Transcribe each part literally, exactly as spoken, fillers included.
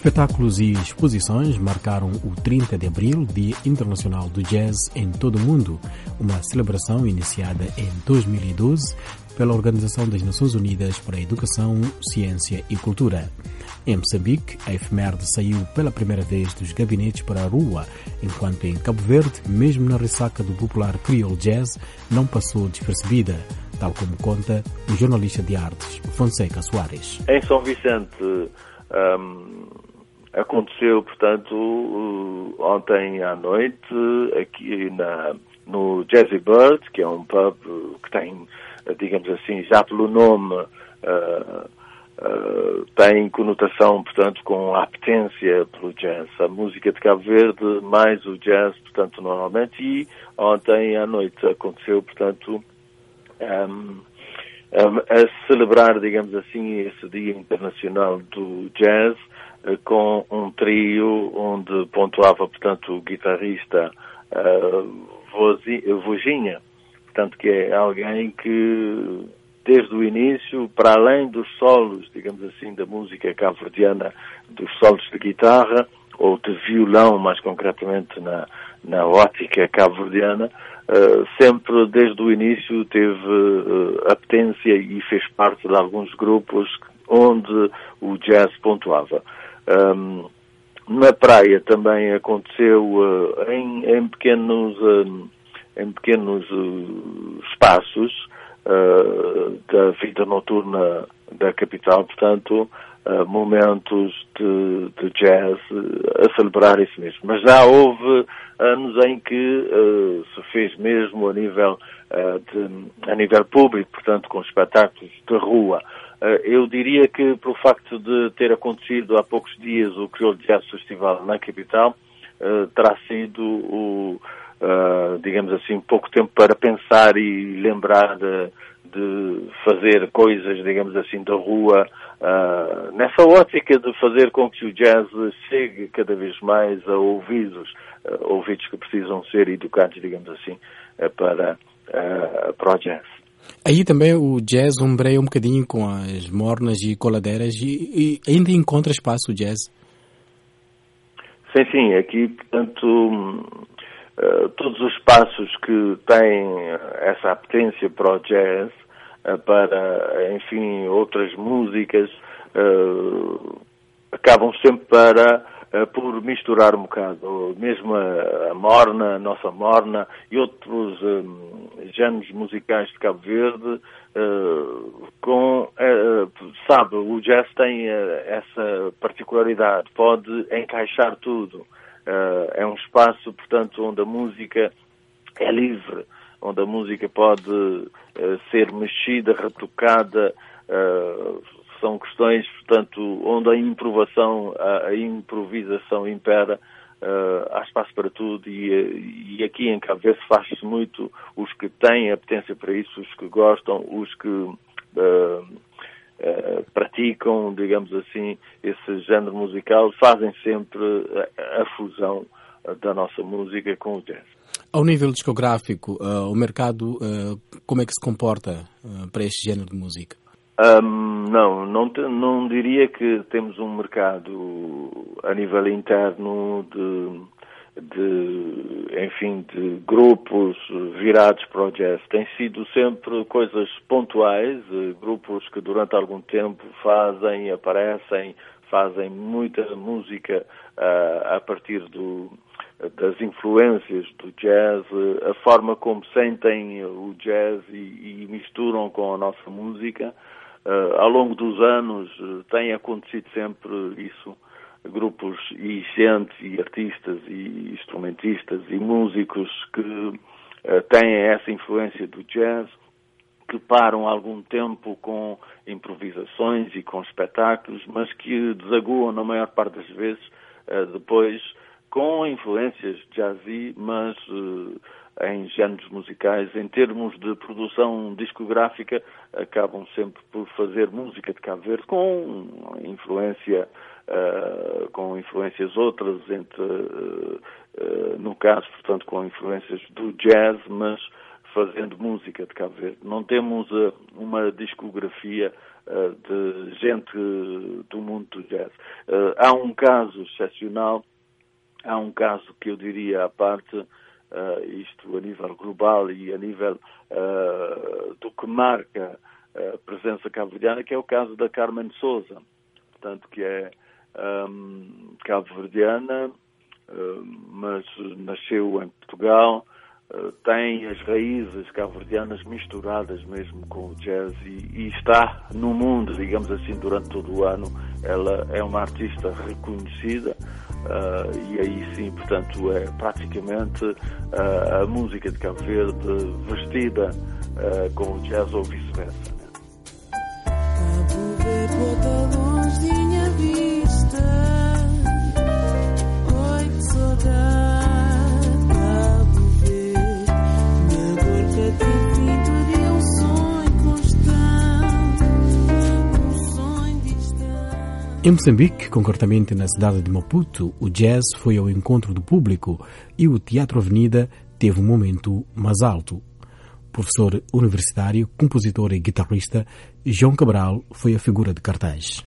Espetáculos e exposições marcaram o trinta de abril, Dia Internacional do Jazz em todo o mundo, uma celebração iniciada em dois mil e doze pela Organização das Nações Unidas para a Educação, Ciência e Cultura. Em Moçambique, a efeméride saiu pela primeira vez dos gabinetes para a rua, enquanto em Cabo Verde, mesmo na ressaca do popular Creole Jazz, não passou despercebida, tal como conta o jornalista de artes Fonseca Soares. Em São Vicente um, aconteceu, portanto, ontem à noite, aqui na, no Jazzy Bird, que é um pub que tem, digamos assim, já pelo nome, uh, uh, tem conotação, portanto, com a apetência pelo jazz. A música de Cabo Verde, mais o jazz, portanto, normalmente. E ontem à noite aconteceu, portanto, um, um, a celebrar, digamos assim, esse Dia Internacional do Jazz, uh, com um trio onde pontuava, portanto, o guitarrista uh, Vozinha, portanto, que é alguém que, desde o início, para além dos solos, digamos assim, da música cabo-verdiana, dos solos de guitarra, ou de violão, mais concretamente na, na ótica cabo-verdiana, uh, sempre, desde o início, teve uh, apetência e fez parte de alguns grupos onde o jazz pontuava. Um, Na praia também aconteceu uh, em, em pequenos, uh, em pequenos uh, espaços uh, da vida noturna da capital, portanto, uh, momentos de, de jazz uh, a celebrar isso mesmo. Mas já houve anos em que uh, se fez mesmo a nível, uh, de, a nível público, portanto, com espetáculos de rua. Eu diria que, pelo facto de ter acontecido há poucos dias o Creole Jazz Festival na capital, uh, terá sido, o, uh, digamos assim, pouco tempo para pensar e lembrar de, de fazer coisas, digamos assim, da rua, uh, nessa ótica de fazer com que o jazz chegue cada vez mais a ouvidos, uh, ouvidos que precisam ser educados, digamos assim, uh, para, uh, para o jazz. Aí também o jazz ombreia um bocadinho com as mornas e coladeiras e, e ainda encontra espaço o jazz? Sim, sim. Aqui, portanto, uh, todos os espaços que têm essa apetência para o jazz, uh, para, enfim, outras músicas, uh, acabam sempre para... por misturar um bocado, mesmo a, a morna, a nossa morna e outros um, géneros musicais de Cabo Verde, uh, com, uh, sabe, o jazz tem uh, essa particularidade, pode encaixar tudo. Uh, é um espaço, portanto, onde a música é livre, onde a música pode uh, ser mexida, retocada, uh, são questões, portanto, onde a improvisação, a, a improvisação impera, uh, há espaço para tudo e, e aqui em Cabo Verde faz-se muito, os que têm apetência para isso, os que gostam, os que uh, uh, praticam, digamos assim, esse género musical, fazem sempre a, a fusão da nossa música com o jazz. Ao nível discográfico, uh, o mercado, uh, como é que se comporta uh, para este género de música? Um, não, não, te, não diria que temos um mercado a nível interno de, de, enfim, de grupos virados para o jazz. Tem sido sempre coisas pontuais, grupos que durante algum tempo fazem, aparecem, fazem muita música uh, a partir do, das influências do jazz, a forma como sentem o jazz e, e misturam com a nossa música. Uh, ao longo dos anos uh, tem acontecido sempre isso, grupos e gente e artistas e instrumentistas e músicos que uh, têm essa influência do jazz, que param algum tempo com improvisações e com espetáculos, mas que desaguam na maior parte das vezes uh, depois com influências jazzy, mas uh, em géneros musicais, em termos de produção discográfica, acabam sempre por fazer música de Cabo Verde com influência, uh, com influências outras, entre, uh, uh, no caso, portanto, com influências do jazz, mas fazendo música de Cabo Verde. Não temos uh, uma discografia uh, de gente do mundo do jazz. Uh, há um caso excepcional, há um caso que eu diria à parte, uh, isto a nível global e a nível uh, do que marca a presença cabo-verdiana, que é o caso da Carmen Souza, portanto, que é um, cabo-verdiana, uh, mas nasceu em Portugal, uh, tem as raízes cabo-verdianas misturadas mesmo com o jazz e, e está no mundo, digamos assim, durante todo o ano. Ela é uma artista reconhecida uh, e aí sim, portanto, é praticamente uh, a música de Cabo Verde vestida uh, com o jazz ou vice-versa. Bota longinha vista, oi que saudade, Cabo Verde, na boca te de um sonho constante, um sonho distante. Em Moçambique, concretamente na cidade de Maputo, o jazz foi ao encontro do público e o Teatro Avenida teve um momento mais alto. Professor universitário, compositor e guitarrista, João Cabral foi a figura de cartaz.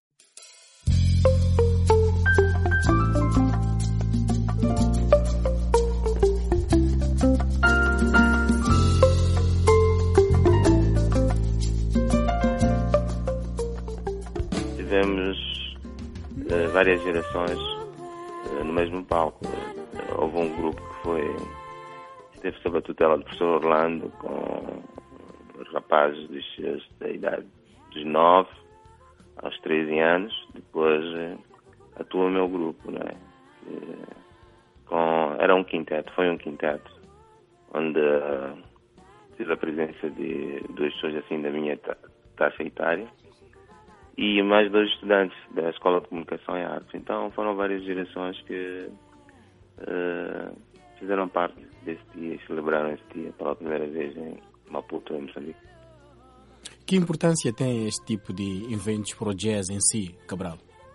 Tivemos uh, várias gerações uh, no mesmo palco. Uh, houve um grupo que foi esteve sob a tutela do professor Orlando, com os rapazes dos seus, da idade dos nove aos treze anos. Depois eh, atua o meu grupo, não é? Eh, com, era um quinteto, foi um quinteto, onde uh, tive a presença de duas pessoas assim da minha taxa etária e mais dois estudantes da Escola de Comunicação e Artes. Então foram várias gerações que uh, fizeram parte desse dia e celebraram esse dia pela primeira vez em Maputo, em Moçambique. Que importância tem este tipo de eventos para o jazz em si, Cabral?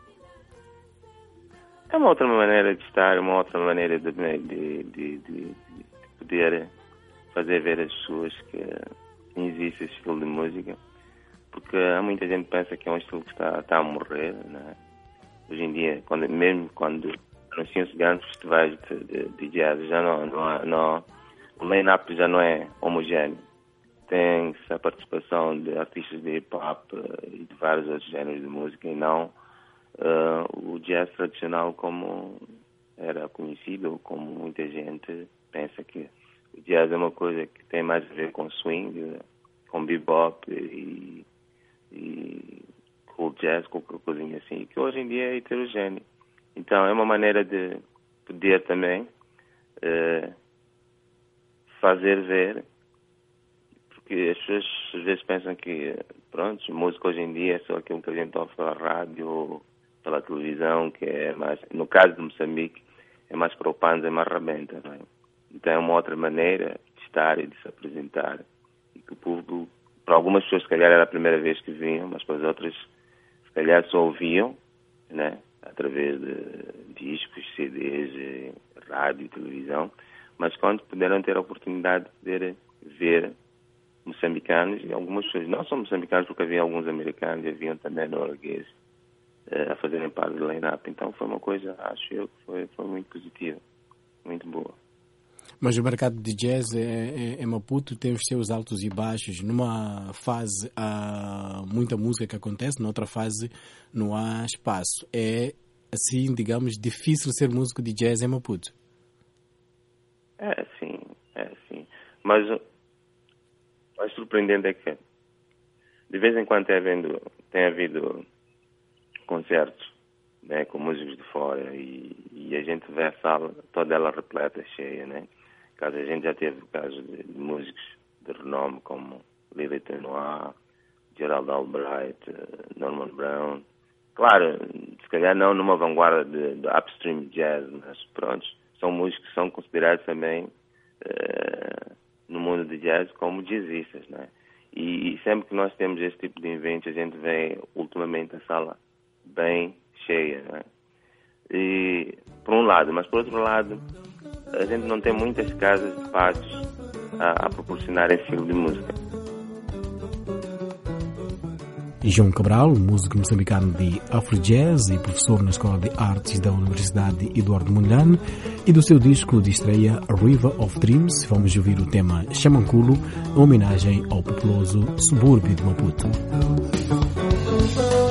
É uma outra maneira de estar, uma outra maneira de, de, de, de, de poder fazer ver às pessoas que existe esse estilo de música, porque há muita gente que pensa que é um estilo que está, está a morrer, não é? Hoje em dia, quando, mesmo quando anunciam-se grandes festivais de, de, de jazz, já não, não, não, o line-up já não é homogéneo. Tem-se a participação de artistas de hip-hop uh, e de vários outros géneros de música e não uh, o jazz tradicional como era conhecido, como muita gente pensa que o jazz é uma coisa que tem mais a ver com swing, com bebop e, e cool jazz, qualquer coisinha assim, que hoje em dia é heterogéneo. Então, é uma maneira de poder também uh, fazer ver, porque as pessoas às vezes pensam que, pronto, música hoje em dia é só aquilo que a gente ouve pela rádio ou pela televisão, que é mais, no caso de Moçambique, é mais para o panza e mais rabenta, não é? Então, é uma outra maneira de estar e de se apresentar, e que o público, para algumas pessoas, se calhar era a primeira vez que vinham, mas para as outras, se calhar só ouviam, né? Através de discos, C Ds, rádio, televisão, mas quando puderam ter a oportunidade de poder ver moçambicanos, e algumas pessoas não são moçambicanos, porque havia alguns americanos e haviam também noruegueses uh, a fazerem parte do line-up. Então foi uma coisa, acho eu, que foi, foi muito positiva, muito boa. Mas o mercado de jazz em é, é Maputo tem os seus altos e baixos. Numa fase há muita música que acontece, noutra fase não há espaço. É, assim, digamos, difícil ser músico de jazz em Maputo. É, sim, é, sim. Mas o mais surpreendente é que de vez em quando tem havido, tem havido concertos, né, com músicos de fora e, e a gente vê a sala toda ela repleta, cheia, né? Caso a gente já teve casos de, de músicos de renome como Lily Tenoir, Gerald Albright, Norman Brown. Claro, se calhar não numa vanguarda de, de upstream jazz, mas pronto, são músicos que são considerados também uh, no mundo de jazz como jazzistas, né? E, e sempre que nós temos esse tipo de eventos, a gente vê ultimamente a sala bem cheia, né? E por um lado, mas por outro lado, a gente não tem muitas casas de passos a, a proporcionar esse estilo de música. João Cabral, músico moçambicano de Afro-Jazz e professor na Escola de Artes da Universidade Eduardo Mondlane, e do seu disco de estreia River of Dreams, vamos ouvir o tema Xamanculo, em homenagem ao populoso subúrbio de Maputo.